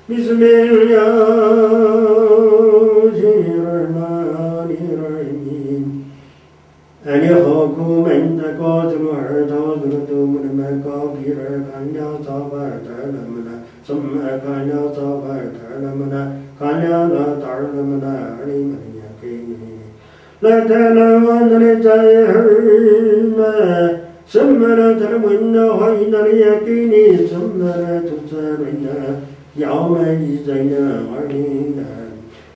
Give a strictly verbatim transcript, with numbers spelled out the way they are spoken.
بسم الله الرحمن الرحيم أن يخاكم من تقاتل وعتاذرت من مكابر كان يصابر تعلمنا ثم كان يصابر تعلمنا كان لا تعلمنا علم اليقين لا تعلمن لجاهل ثم لا تعلمن غين اليقين ثم لا تسألن يومئذ عن